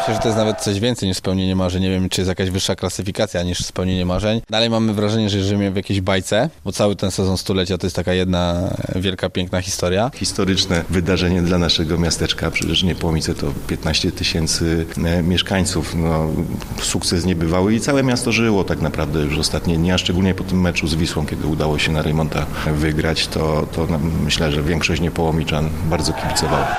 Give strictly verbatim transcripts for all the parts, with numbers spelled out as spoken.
Myślę, że to jest nawet coś więcej niż spełnienie marzeń. Nie wiem, czy jest jakaś wyższa klasyfikacja niż spełnienie marzeń. Dalej mamy wrażenie, że żyjemy w jakiejś bajce, bo cały ten sezon stulecia to jest taka jedna wielka, piękna historia. Historyczne wydarzenie dla naszego miasteczka. Przecież Niepołomice to piętnaście tysięcy mieszkańców. No, sukces niebywały i całe miasto żyło tak naprawdę już ostatnie dni, a szczególnie po tym meczu z Wisłą, kiedy udało się na Rejmonta wygrać, to, to no, myślę, że większość niepołomiczan bardzo kibicowała.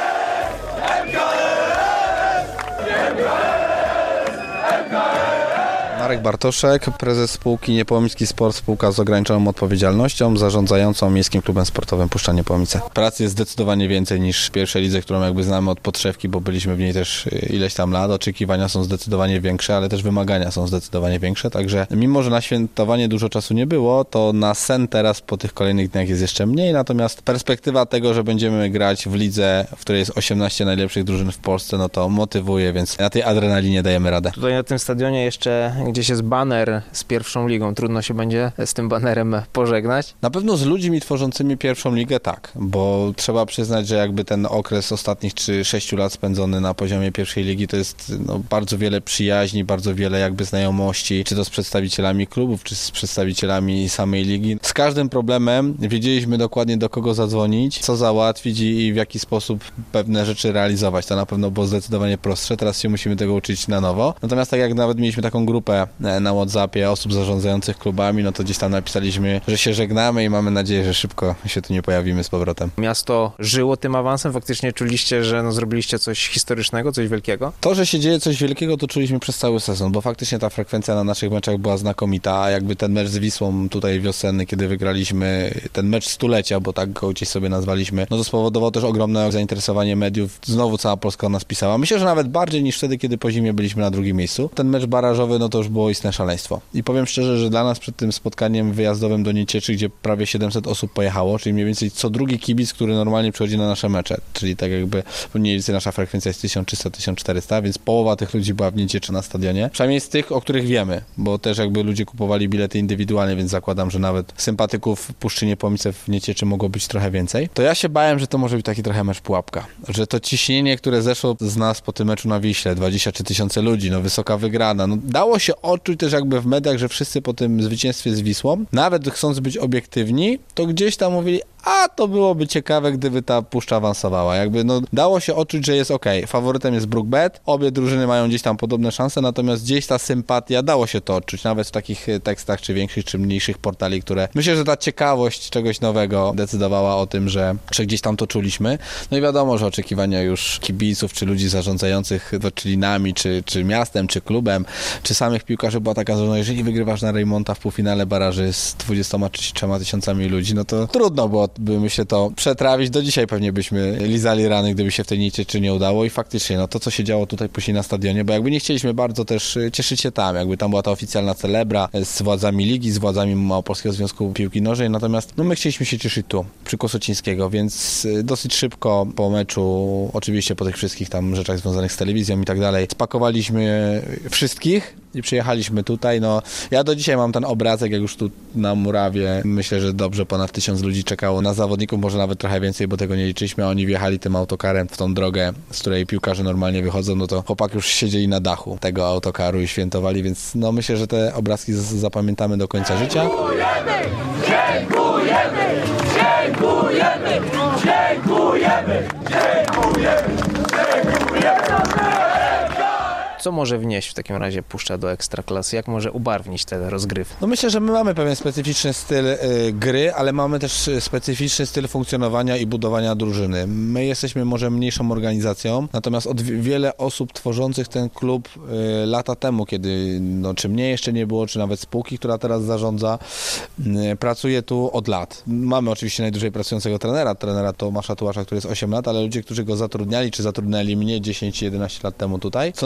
Marek Bartoszek, prezes spółki Niepołomicki Sport, spółka z ograniczoną odpowiedzialnością, zarządzającą Miejskim Klubem Sportowym Puszcza Niepołomice. Pracy jest zdecydowanie więcej niż w pierwszej lidze, którą jakby znamy od podszewki, bo byliśmy w niej też ileś tam lat. Oczekiwania są zdecydowanie większe, ale też wymagania są zdecydowanie większe, także mimo, że na świętowanie dużo czasu nie było, to na sen teraz po tych kolejnych dniach jest jeszcze mniej, natomiast perspektywa tego, że będziemy grać w lidze, w której jest osiemnaście najlepszych drużyn w Polsce, no to motywuje, więc na tej adrenalinie dajemy radę. Tutaj na tym stadionie jeszcze gdzieś jest baner z pierwszą ligą. Trudno się będzie z tym banerem pożegnać? Na pewno z ludźmi tworzącymi pierwszą ligę tak, bo trzeba przyznać, że jakby ten okres ostatnich czy sześciu lat spędzony na poziomie pierwszej ligi to jest no, bardzo wiele przyjaźni, bardzo wiele jakby znajomości, czy to z przedstawicielami klubów, czy z przedstawicielami samej ligi. Z każdym problemem wiedzieliśmy dokładnie, do kogo zadzwonić, co załatwić i, i w jaki sposób pewne rzeczy realizować. To na pewno było zdecydowanie prostsze. Teraz się musimy tego uczyć na nowo. Natomiast tak jak nawet mieliśmy taką grupę na WhatsAppie osób zarządzających klubami, no to gdzieś tam napisaliśmy, że się żegnamy i mamy nadzieję, że szybko się tu nie pojawimy z powrotem. Miasto żyło tym awansem? Faktycznie czuliście, że no, zrobiliście coś historycznego, coś wielkiego? To, że się dzieje coś wielkiego, to czuliśmy przez cały sezon, bo faktycznie ta frekwencja na naszych meczach była znakomita, a jakby ten mecz z Wisłą tutaj wiosenny, kiedy wygraliśmy ten mecz stulecia, bo tak go gdzieś sobie nazwaliśmy, no to spowodowało też ogromne zainteresowanie mediów. Znowu cała Polska o nas pisała. Myślę, że nawet bardziej niż wtedy, kiedy po zimie byliśmy na drugim miejscu. Ten mecz barażowy, no to już było istne szaleństwo. I powiem szczerze, że dla nas przed tym spotkaniem wyjazdowym do Niecieczy, gdzie prawie siedemset osób pojechało, czyli mniej więcej co drugi kibic, który normalnie przychodzi na nasze mecze, czyli tak jakby mniej więcej nasza frekwencja jest tysiąc trzysta do tysiąc czterysta, więc połowa tych ludzi była w Niecieczy na stadionie. Przynajmniej z tych, o których wiemy, bo też jakby ludzie kupowali bilety indywidualnie, więc zakładam, że nawet sympatyków Puszczy Niepołomice w Niecieczy mogło być trochę więcej. To ja się bałem, że to może być taki trochę mecz pułapka, że to ciśnienie, które zeszło z nas po tym meczu na Wiśle, dwadzieścia trzy tysiące ludzi, no wysoka wygrana, no dało się odczuć też jakby w mediach, że wszyscy po tym zwycięstwie z Wisłą, nawet chcąc być obiektywni, to gdzieś tam mówili, a to byłoby ciekawe, gdyby ta Puszcza awansowała. Jakby no dało się odczuć, że jest okej. Faworytem jest Brookbet, obie drużyny mają gdzieś tam podobne szanse, natomiast gdzieś ta sympatia, dało się to odczuć, nawet w takich tekstach, czy większych, czy mniejszych portali, które myślę, że ta ciekawość czegoś nowego decydowała o tym, że, że gdzieś tam to czuliśmy. No i wiadomo, że oczekiwania już kibiców, czy ludzi zarządzających, czyli nami, czy, czy miastem, czy klubem, czy samych piłkarzy była taka, że no jeżeli wygrywasz na Rejmonta w półfinale baraży z dwudziestoma trzema tysiącami ludzi, no to trudno było by myślę to przetrawić. Do dzisiaj pewnie byśmy lizali rany, gdyby się w tej Niecieczy nie udało i faktycznie, no to co się działo tutaj później na stadionie, bo jakby nie chcieliśmy bardzo też cieszyć się tam, jakby tam była ta oficjalna celebra z władzami ligi, z władzami Małopolskiego Związku Piłki Nożnej, natomiast no my chcieliśmy się cieszyć tu, przy Kosocińskiego, więc dosyć szybko po meczu, oczywiście po tych wszystkich tam rzeczach związanych z telewizją i tak dalej, spakowaliśmy wszystkich i przyjechaliśmy tutaj. No ja do dzisiaj mam ten obrazek, jak już tu na murawie, myślę, że dobrze ponad tysiąc ludzi czekało na zawodników, może nawet trochę więcej, bo tego nie liczyliśmy, a oni wjechali tym autokarem w tą drogę, z której piłkarze normalnie wychodzą, no to chłopaki już siedzieli na dachu tego autokaru i świętowali, więc no myślę, że te obrazki z- zapamiętamy do końca życia. Dziękujemy! Dziękujemy! Dziękujemy! Dziękujemy! Dziękujemy! Dziękujemy! Co może wnieść w takim razie Puszcza do Ekstraklasy? Jak może ubarwnić te rozgrywki? No myślę, że my mamy pewien specyficzny styl y, gry, ale mamy też specyficzny styl funkcjonowania i budowania drużyny. My jesteśmy może mniejszą organizacją, natomiast od wiele osób tworzących ten klub y, lata temu, kiedy no, czy mnie jeszcze nie było, czy nawet spółki, która teraz zarządza, y, pracuje tu od lat. Mamy oczywiście najdłużej pracującego trenera, trenera Tomasza Tułasza, który jest osiem lat, ale ludzie, którzy go zatrudniali, czy zatrudniali mnie dziesięć jedenaście lat temu tutaj, są tym w klubie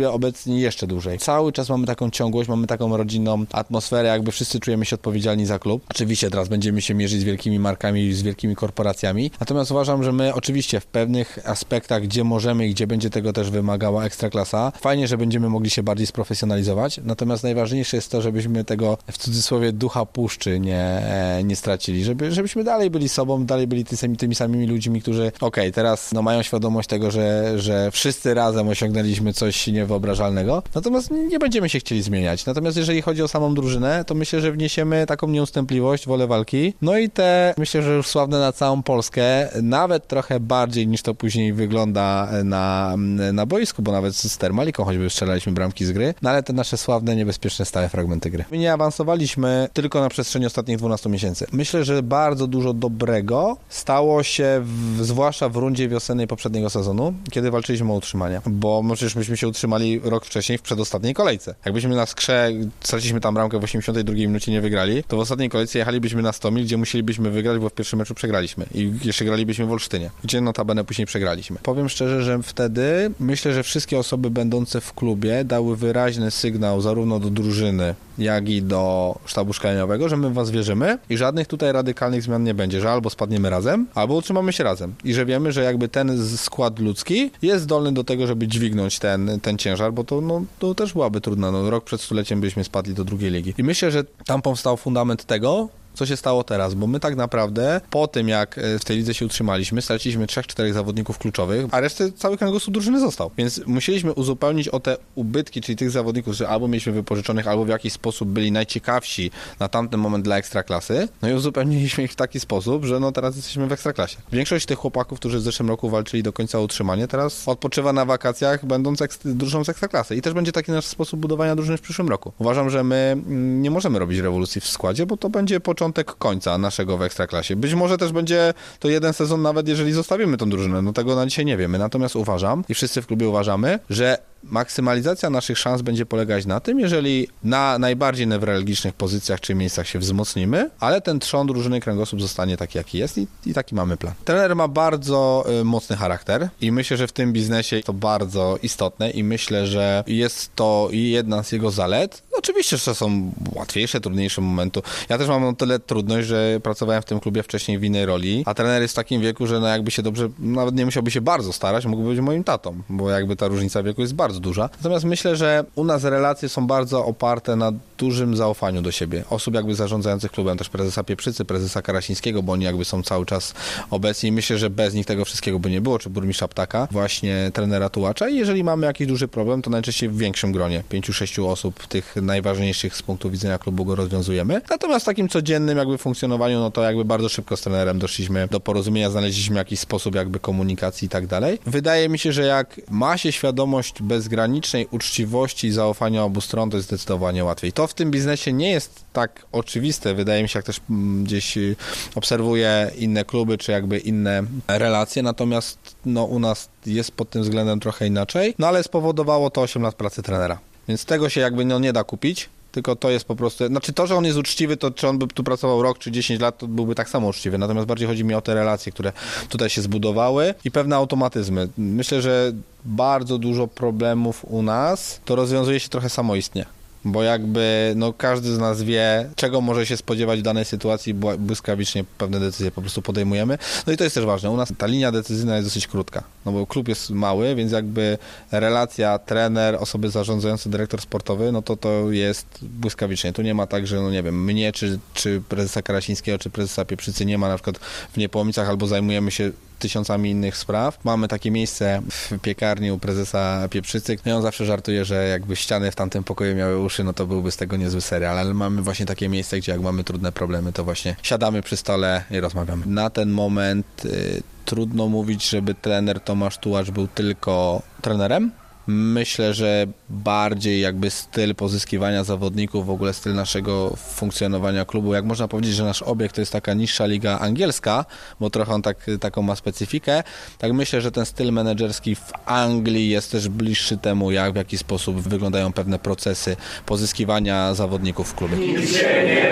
chwilę obecni jeszcze dłużej. Cały czas mamy taką ciągłość, mamy taką rodzinną atmosferę, jakby wszyscy czujemy się odpowiedzialni za klub. Oczywiście teraz będziemy się mierzyć z wielkimi markami, z wielkimi korporacjami, natomiast uważam, że my oczywiście w pewnych aspektach, gdzie możemy i gdzie będzie tego też wymagała Ekstraklasa, fajnie, że będziemy mogli się bardziej sprofesjonalizować, natomiast najważniejsze jest to, żebyśmy tego w cudzysłowie ducha puszczy nie, nie stracili, żeby, żebyśmy dalej byli sobą, dalej byli tymi, tymi samymi ludźmi, którzy okej, okay, teraz no, mają świadomość tego, że, że wszyscy razem osiągnęliśmy coś niewyobrażalnego, natomiast nie będziemy się chcieli zmieniać. Natomiast jeżeli chodzi o samą drużynę, to myślę, że wniesiemy taką nieustępliwość, wolę walki, no i te, myślę, że już sławne na całą Polskę, nawet trochę bardziej niż to później wygląda na, na boisku, bo nawet z Termaliką choćby strzelaliśmy bramki z gry, no ale te nasze sławne, niebezpieczne, stałe fragmenty gry. My nie awansowaliśmy tylko na przestrzeni ostatnich dwunastu miesięcy. Myślę, że bardzo dużo dobrego stało się w, zwłaszcza w rundzie wiosennej poprzedniego sezonu, kiedy walczyliśmy o utrzymanie, bo no przecież myśmy się utrzymali rok wcześniej w przedostatniej kolejce. Jakbyśmy na skrze straciliśmy tam bramkę w osiemdziesiątej drugiej minucie nie wygrali, to w ostatniej kolejce jechalibyśmy na sto mil, gdzie musielibyśmy wygrać, bo w pierwszym meczu przegraliśmy i jeszcze gralibyśmy w Olsztynie, gdzie notabene później przegraliśmy. Powiem szczerze, że wtedy myślę, że wszystkie osoby będące w klubie dały wyraźny sygnał zarówno do drużyny, jak i do sztabu szkoleniowego, że my w was wierzymy i żadnych tutaj radykalnych zmian nie będzie, że albo spadniemy razem, albo utrzymamy się razem i że wiemy, że jakby ten skład ludzki jest zdolny do tego, żeby dźwignąć ten, ten ciężar, bo to, no, to też byłaby trudno. No, rok przed stuleciem byśmy spadli do drugiej ligi. I myślę, że tam powstał fundament tego, co się stało teraz, bo my tak naprawdę po tym, jak w tej lidze się utrzymaliśmy, straciliśmy trzech, czterech zawodników kluczowych, a reszty cały kręgosłup drużyny został. Więc musieliśmy uzupełnić o te ubytki, czyli tych zawodników, że albo mieliśmy wypożyczonych, albo w jakiś sposób byli najciekawsi na tamten moment dla Ekstraklasy. No i uzupełniliśmy ich w taki sposób, że no teraz jesteśmy w Ekstraklasie. Większość tych chłopaków, którzy w zeszłym roku walczyli do końca o utrzymanie, teraz odpoczywa na wakacjach, będąc ekst- drużyną z Ekstraklasy. I też będzie taki nasz sposób budowania drużyny w przyszłym roku. Uważam, że my nie możemy robić rewolucji w składzie, bo to będzie początek końca naszego w Ekstraklasie. Być może też będzie to jeden sezon, nawet jeżeli zostawimy tą drużynę. No tego na dzisiaj nie wiemy. Natomiast uważam i wszyscy w klubie uważamy, że maksymalizacja naszych szans będzie polegać na tym, jeżeli na najbardziej newralgicznych pozycjach czy miejscach się wzmocnimy, ale ten trzon drużyny, kręgosłup zostanie taki, jaki jest i, i taki mamy plan. Trener ma bardzo y, mocny charakter i myślę, że w tym biznesie to bardzo istotne i myślę, że jest to jedna z jego zalet. Oczywiście, że są łatwiejsze, trudniejsze momenty. Ja też mam o tyle trudność, że pracowałem w tym klubie wcześniej w innej roli, a trener jest w takim wieku, że no jakby się dobrze, nawet nie musiałby się bardzo starać, mógłby być moim tatą, bo jakby ta różnica wieku jest bardzo duża. Natomiast myślę, że u nas relacje są bardzo oparte na dużym zaufaniu do siebie. Osób jakby zarządzających klubem, też prezesa Pieprzycy, prezesa Karasińskiego, bo oni jakby są cały czas obecni. Myślę, że bez nich tego wszystkiego by nie było, czy burmistrza Ptaka, właśnie trenera Tułacza. I jeżeli mamy jakiś duży problem, to najczęściej w większym gronie, pięciu, sześciu osób, tych najważniejszych z punktu widzenia klubu go rozwiązujemy. Natomiast w takim codziennym jakby funkcjonowaniu, no to jakby bardzo szybko z trenerem doszliśmy do porozumienia, znaleźliśmy jakiś sposób jakby komunikacji i tak dalej. Wydaje mi się, że jak ma się świadomość bezgranicznej uczciwości i zaufania obu stron, to jest zdecydowanie łatwiej. To w tym biznesie nie jest tak oczywiste, wydaje mi się, jak też gdzieś obserwuję inne kluby, czy jakby inne relacje, natomiast no u nas jest pod tym względem trochę inaczej, no ale spowodowało to osiem lat pracy trenera. Więc tego się jakby no nie da kupić, tylko to jest po prostu, znaczy to, że on jest uczciwy, to czy on by tu pracował rok czy dziesięć lat, to byłby tak samo uczciwy, natomiast bardziej chodzi mi o te relacje, które tutaj się zbudowały i pewne automatyzmy. Myślę, że bardzo dużo problemów u nas to rozwiązuje się trochę samoistnie. Bo jakby no każdy z nas wie, czego może się spodziewać w danej sytuacji, bo błyskawicznie pewne decyzje po prostu podejmujemy. No i to jest też ważne. U nas ta linia decyzyjna jest dosyć krótka, no bo klub jest mały, więc jakby relacja trener, osoby zarządzające, dyrektor sportowy, no to to jest błyskawicznie. Tu nie ma tak, że no nie wiem, mnie czy, czy prezesa Karasińskiego, czy prezesa Pieprzycy nie ma na przykład w Niepołomicach, albo zajmujemy się tysiącami innych spraw. Mamy takie miejsce w piekarni u prezesa Pieprzycy. No i on zawsze żartuje, że jakby ściany w tamtym pokoju miały uszy, no to byłby z tego niezły serial, ale mamy właśnie takie miejsce, gdzie jak mamy trudne problemy, to właśnie siadamy przy stole i rozmawiamy. Na ten moment y, trudno mówić, żeby trener Tomasz Tułacz był tylko trenerem. Myślę, że bardziej jakby styl pozyskiwania zawodników, w ogóle styl naszego funkcjonowania klubu, jak można powiedzieć, że nasz obiekt to jest taka niższa liga angielska, bo trochę on tak, taką ma specyfikę, tak myślę, że ten styl menedżerski w Anglii jest też bliższy temu, jak w jaki sposób wyglądają pewne procesy pozyskiwania zawodników w klubie. Nikt się nie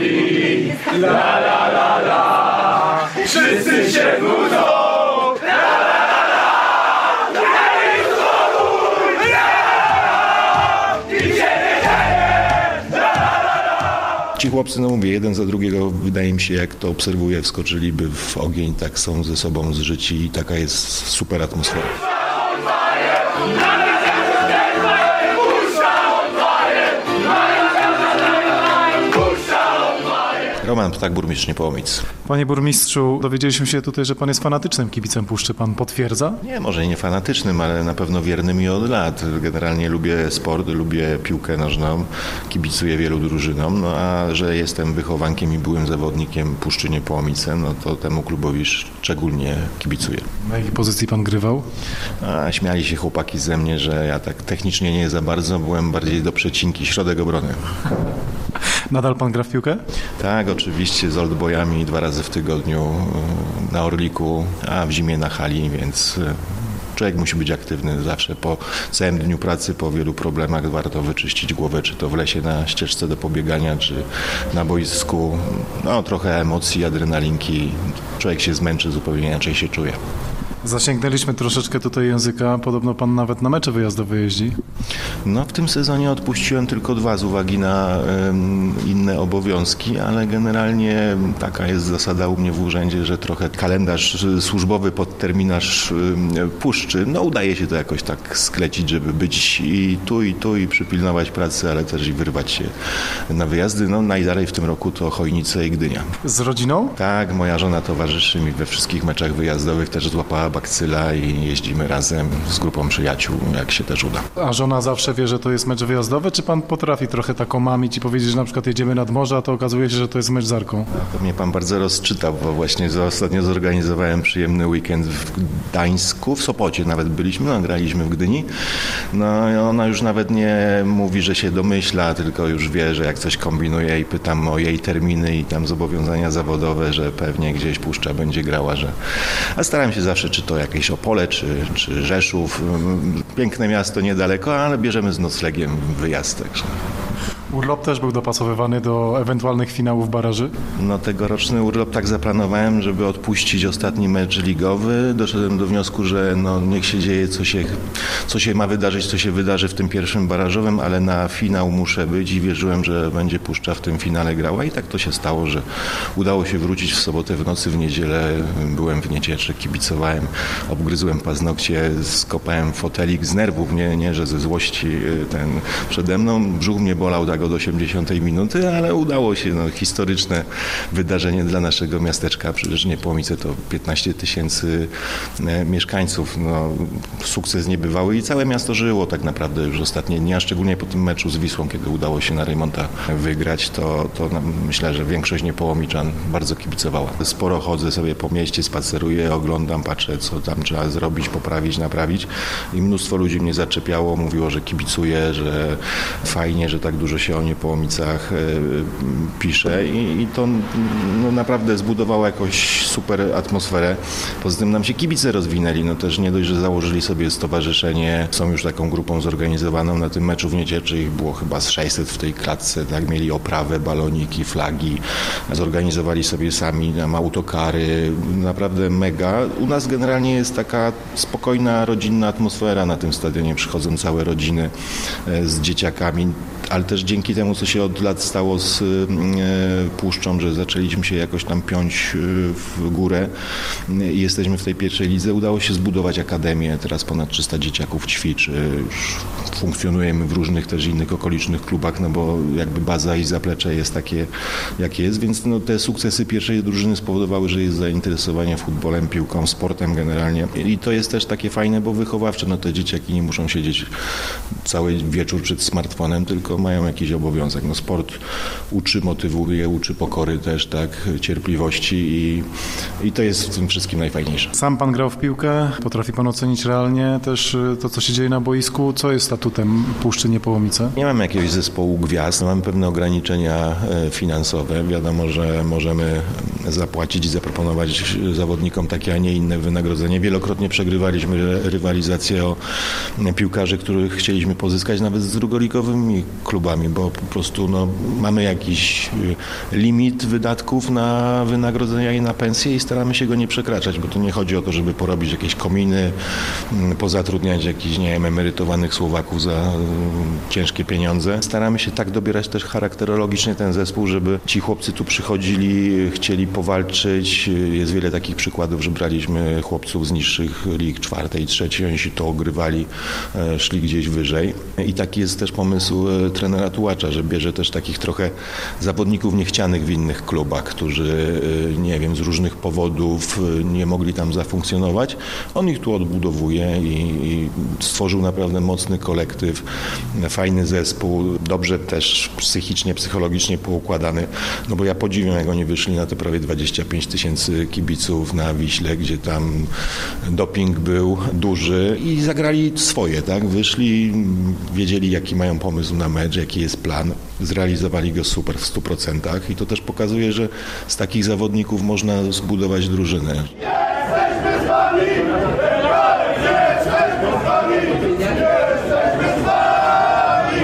bawi, la la la la, wszyscy się nudzą, la la la la, ci chłopcy, no mówię, jeden za drugiego, wydaje mi się, jak to obserwuję, wskoczyliby w ogień, tak są ze sobą zżyci i taka jest super atmosfera. Roman Ptak, burmistrz Niepołomic. Panie burmistrzu, dowiedzieliśmy się tutaj, że pan jest fanatycznym kibicem Puszczy. Pan potwierdza? Nie, może nie fanatycznym, ale na pewno wiernym i od lat. Generalnie lubię sport, lubię piłkę nożną, kibicuję wielu drużynom, no a że jestem wychowankiem i byłym zawodnikiem Puszczy Niepołomice, no to temu klubowi szczególnie kibicuję. Na jakiej pozycji pan grywał? A śmiali się chłopaki ze mnie, że ja tak technicznie nie za bardzo, byłem bardziej do przecinki, środek obrony. Nadal pan gra w piłkę? Tak, oczywiście z oldboyami dwa razy w tygodniu na Orliku, a w zimie na hali, więc człowiek musi być aktywny zawsze. Po całym dniu pracy, po wielu problemach warto wyczyścić głowę, czy to w lesie na ścieżce do pobiegania, czy na boisku. No trochę emocji, adrenalinki. Człowiek się zmęczy, zupełnie inaczej się czuje. Zasięgnęliśmy troszeczkę tutaj języka. Podobno pan nawet na mecze wyjazdowe jeździ. No w tym sezonie odpuściłem tylko dwa z uwagi na um, inne obowiązki, ale generalnie taka jest zasada u mnie w urzędzie, że trochę kalendarz służbowy pod terminarz um, Puszczy. No udaje się to jakoś tak sklecić, żeby być i tu, i tu, i przypilnować pracy, ale też i wyrwać się na wyjazdy. No najdalej w tym roku to Chojnice i Gdynia. Z rodziną? Tak, moja żona towarzyszy mi we wszystkich meczach wyjazdowych, też złapała bakcyla i jeździmy razem z grupą przyjaciół, jak się też uda. A żona zawsze wie, że to jest mecz wyjazdowy, czy pan potrafi trochę tak omamić i powiedzieć, że na przykład jedziemy nad morze, a to okazuje się, że to jest mecz z Arką? To mnie pan bardzo rozczytał, bo właśnie za ostatnio zorganizowałem przyjemny weekend w Gdańsku, w Sopocie nawet byliśmy, no, graliśmy w Gdyni. No i ona już nawet nie mówi, że się domyśla, tylko już wie, że jak coś kombinuje i pytam o jej terminy i tam zobowiązania zawodowe, że pewnie gdzieś Puszcza będzie grała, że... A staram się zawsze, czy to jakieś Opole, czy, czy Rzeszów. Piękne miasto niedaleko, ale bierzemy z noclegiem wyjazd. Także. Urlop też był dopasowywany do ewentualnych finałów baraży? No tegoroczny urlop tak zaplanowałem, żeby odpuścić ostatni mecz ligowy. Doszedłem do wniosku, że no niech się dzieje, co się, co się ma wydarzyć, co się wydarzy w tym pierwszym barażowym, ale na finał muszę być i wierzyłem, że będzie Puszcza w tym finale grała i tak to się stało, że udało się wrócić w sobotę w nocy, w niedzielę byłem w Niecieczy, kibicowałem, obgryzłem paznokcie, skopałem fotelik z nerwów, nie, nie że ze złości ten przede mną, brzuch mnie bolał tak od osiemdziesiątej minuty, ale udało się, no, historyczne wydarzenie dla naszego miasteczka, przecież Niepołomice to piętnaście tysięcy mieszkańców, no, sukces niebywały i całe miasto żyło tak naprawdę już ostatnie dni, a szczególnie po tym meczu z Wisłą, kiedy udało się na Rejmonta wygrać, to, to no, myślę, że większość niepołomiczan bardzo kibicowała. Sporo chodzę sobie po mieście, spaceruję, oglądam, patrzę, co tam trzeba zrobić, poprawić, naprawić i mnóstwo ludzi mnie zaczepiało, mówiło, że kibicuje, że fajnie, że tak dużo się o Niepołomicach pisze i, i to no, naprawdę zbudowało jakąś super atmosferę. Poza tym nam się kibice rozwinęli, no też nie dość, że założyli sobie stowarzyszenie, są już taką grupą zorganizowaną. Na tym meczu w Niecieczy ich było chyba z sześćset w tej klatce, tak, mieli oprawę, baloniki, flagi, zorganizowali sobie sami tam autokary, naprawdę mega. U nas generalnie jest taka spokojna, rodzinna atmosfera na tym stadionie, przychodzą całe rodziny z dzieciakami, ale też dzięki temu, co się od lat stało z Puszczą, że zaczęliśmy się jakoś tam piąć w górę i jesteśmy w tej pierwszej lidze, udało się zbudować akademię, teraz ponad trzysta dzieciaków ćwiczy, już funkcjonujemy w różnych też innych okolicznych klubach, no bo jakby baza i zaplecze jest takie, jakie jest, więc no, te sukcesy pierwszej drużyny spowodowały, że jest zainteresowanie futbolem, piłką, sportem generalnie i to jest też takie fajne, bo wychowawcze, no te dzieciaki nie muszą siedzieć cały wieczór przed smartfonem, tylko mają jakiś obowiązek. No sport uczy, motywuje, uczy pokory też, tak, cierpliwości i, i to jest w tym wszystkim najfajniejsze. Sam pan grał w piłkę, potrafi pan ocenić realnie też to, co się dzieje na boisku. Co jest statutem Puszczy Niepołomice? Nie mamy jakiegoś zespołu gwiazd, mamy pewne ograniczenia finansowe. Wiadomo, że możemy zapłacić i zaproponować zawodnikom takie, a nie inne wynagrodzenie. Wielokrotnie przegrywaliśmy rywalizację o piłkarzy, których chcieliśmy pozyskać nawet z drugoligowymi klubami, bo po prostu no, mamy jakiś limit wydatków na wynagrodzenia i na pensje i staramy się go nie przekraczać, bo to nie chodzi o to, żeby porobić jakieś kominy, pozatrudniać jakichś, nie wiem, emerytowanych Słowaków za ciężkie pieniądze. Staramy się tak dobierać też charakterologicznie ten zespół, żeby ci chłopcy tu przychodzili, chcieli powalczyć. Jest wiele takich przykładów, że braliśmy chłopców z niższych lig, czwartej, trzeciej, oni się to ogrywali, szli gdzieś wyżej. I taki jest też pomysł trenera Tułacza, że bierze też takich trochę zawodników niechcianych w innych klubach, którzy, nie wiem, z różnych powodów nie mogli tam zafunkcjonować. On ich tu odbudowuje i, i stworzył naprawdę mocny kolektyw, fajny zespół, dobrze też psychicznie, psychologicznie poukładany, no bo ja podziwiam, jak oni wyszli na te prawie dwadzieścia pięć tysięcy kibiców na Wiśle, gdzie tam doping był duży i zagrali swoje, tak? Wyszli, wiedzieli, jaki mają pomysł na mecz, jaki jest plan, zrealizowali go super w stu procentach i to też pokazuje, że z takich zawodników można zbudować drużynę. Jesteśmy z wami! Jesteśmy z wami! Jesteśmy z wami!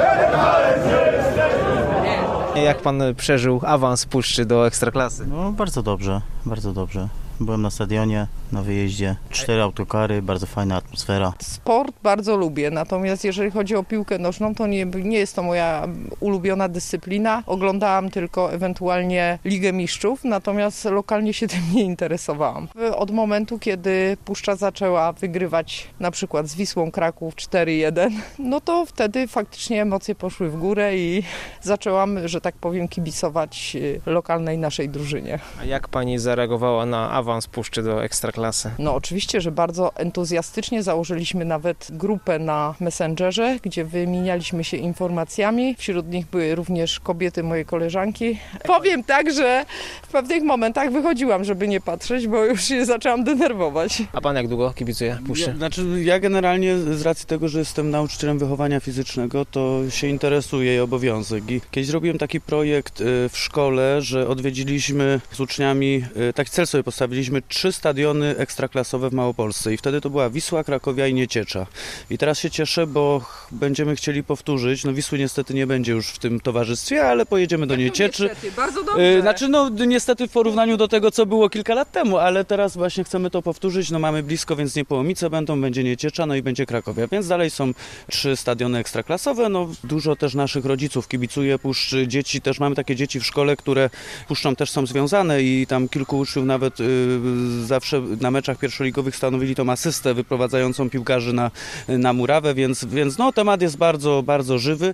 Jak pan przeżył awans Puszczy do Ekstraklasy? No bardzo dobrze, bardzo dobrze. Byłem na stadionie, na wyjeździe, cztery autokary, bardzo fajna atmosfera. Sport bardzo lubię, natomiast jeżeli chodzi o piłkę nożną, to nie, nie jest to moja ulubiona dyscyplina. Oglądałam tylko ewentualnie Ligę Mistrzów, natomiast lokalnie się tym nie interesowałam. Od momentu, kiedy Puszcza zaczęła wygrywać na przykład z Wisłą Kraków cztery jeden, no to wtedy faktycznie emocje poszły w górę i zaczęłam, że tak powiem, kibicować lokalnej naszej drużynie. A jak pani zareagowała na awans Puszczy do Ekstraklasy? No oczywiście, że bardzo entuzjastycznie założyliśmy nawet grupę na Messengerze, gdzie wymienialiśmy się informacjami. Wśród nich były również kobiety, moje koleżanki. Powiem tak, że w pewnych momentach wychodziłam, żeby nie patrzeć, bo już się zaczęłam denerwować. A pan jak długo kibicuje Puszczy? Ja, znaczy ja generalnie z racji tego, że jestem nauczycielem wychowania fizycznego, to się interesuje jej obowiązek. I kiedyś zrobiłem taki projekt w szkole, że odwiedziliśmy z uczniami, taki cel sobie postawiliśmy, trzy stadiony ekstraklasowe w Małopolsce i wtedy to była Wisła, Krakowia i Nieciecza. I teraz się cieszę, bo będziemy chcieli powtórzyć, no Wisły niestety nie będzie już w tym towarzystwie, ale pojedziemy do Niecieczy. Niestety, bardzo dobrze. Znaczy no niestety w porównaniu do tego, co było kilka lat temu, ale teraz właśnie chcemy to powtórzyć, no mamy blisko, więc Niepołomice będą, będzie Nieciecza, no i będzie Krakowia, więc dalej są trzy stadiony ekstraklasowe, no dużo też naszych rodziców kibicuje Puszczy, dzieci też, mamy takie dzieci w szkole, które Puszczą też są związane i tam kilku uczniów nawet y, zawsze na meczach pierwszoligowych stanowili tą asystę wyprowadzającą piłkarzy na, na murawę, więc, więc no, temat jest bardzo, bardzo żywy.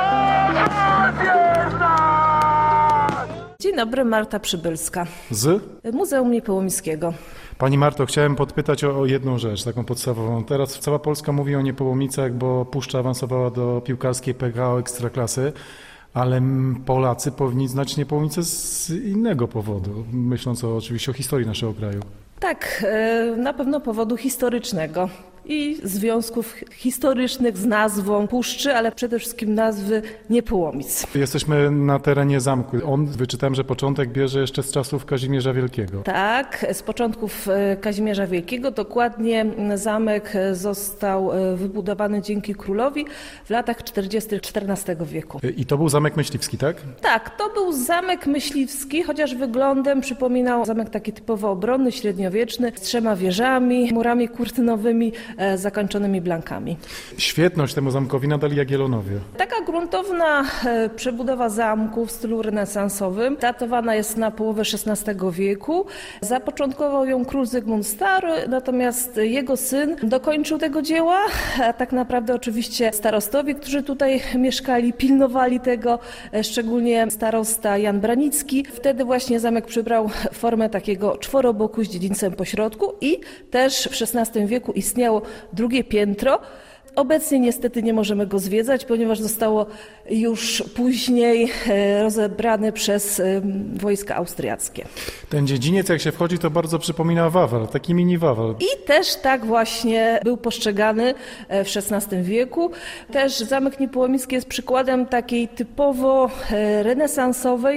Dzień dobry, Marta Przybylska. Z? Muzeum Niepołomiskiego. Pani Marto, chciałem podpytać o, o jedną rzecz, taką podstawową. Teraz cała Polska mówi o Niepołomicach, bo Puszcza awansowała do piłkarskiej P K O Ekstraklasy. Ale Polacy powinni znać Niepołomice z innego powodu, myśląc o, oczywiście o historii naszego kraju. Tak, na pewno powodu historycznego i związków historycznych z nazwą Puszczy, ale przede wszystkim nazwy Niepołomic. Jesteśmy na terenie zamku. On, wyczytałem, że początek bierze jeszcze z czasów Kazimierza Wielkiego. Tak, z początków Kazimierza Wielkiego. Dokładnie zamek został wybudowany dzięki królowi w latach czterdziestych czternastego wieku. I to był zamek myśliwski, tak? Tak, to był zamek myśliwski, chociaż wyglądem przypominał zamek taki typowo obronny, średniowieczny, z trzema wieżami, murami kurtynowymi, zakończonymi blankami. Świetność temu zamkowi nadali Jagiellonowie. Taka gruntowna przebudowa zamku w stylu renesansowym datowana jest na połowę szesnastego wieku. Zapoczątkował ją król Zygmunt Stary, natomiast jego syn dokończył tego dzieła, a tak naprawdę oczywiście starostowie, którzy tutaj mieszkali, pilnowali tego, szczególnie starosta Jan Branicki. Wtedy właśnie zamek przybrał formę takiego czworoboku z dziedzińcem po środku i też w szesnastym wieku istniało drugie piętro. Obecnie niestety nie możemy go zwiedzać, ponieważ zostało już później rozebrane przez wojska austriackie. Ten dziedziniec, jak się wchodzi, to bardzo przypomina Wawel, taki mini Wawel. I też tak właśnie był postrzegany w szesnastym wieku. Też Zamek Niepołomicki jest przykładem takiej typowo renesansowej,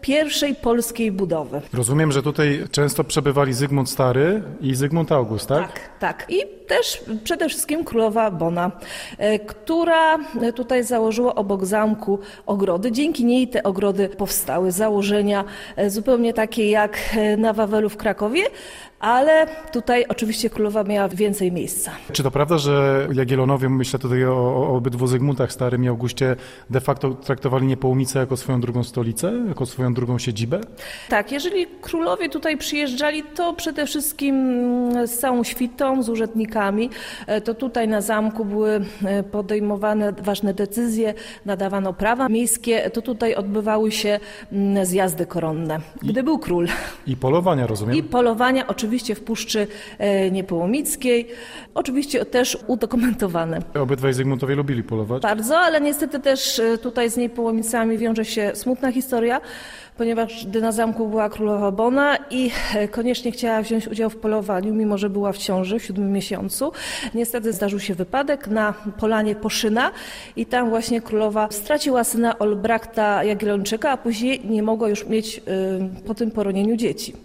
pierwszej polskiej budowy. Rozumiem, że tutaj często przebywali Zygmunt Stary i Zygmunt August, tak? Tak, tak. I też przede wszystkim królowa Bona, która tutaj założyła obok zamku ogrody. Dzięki niej te ogrody powstały. Założenia zupełnie takie jak na Wawelu w Krakowie, ale tutaj oczywiście królowa miała więcej miejsca. Czy to prawda, że Jagiellonowie, myślę tutaj o, o obydwu Zygmuntach Starym i Augustie, de facto traktowali Niepołomicę jako swoją drugą stolicę, jako swoją drugą siedzibę? Tak, jeżeli królowie tutaj przyjeżdżali, to przede wszystkim z całą świtą, z urzędnikami. To tutaj na zamku były podejmowane ważne decyzje, nadawano prawa miejskie, to tutaj odbywały się zjazdy koronne, gdy I, był król. I polowania, rozumiem? I polowania oczywiście w Puszczy Niepołomickiej, oczywiście też udokumentowane. Obydwaj Zygmuntowie lubili polować? Bardzo, ale niestety też tutaj z Niepołomicami wiąże się smutna historia, ponieważ gdy na zamku była królowa Bona i koniecznie chciała wziąć udział w polowaniu, mimo że była w ciąży w siódmym miesiącu. Niestety zdarzył się wypadek na polanie Poszyna i tam właśnie królowa straciła syna Olbrakta Jagiellończyka, a później nie mogła już mieć y, po tym poronieniu dzieci.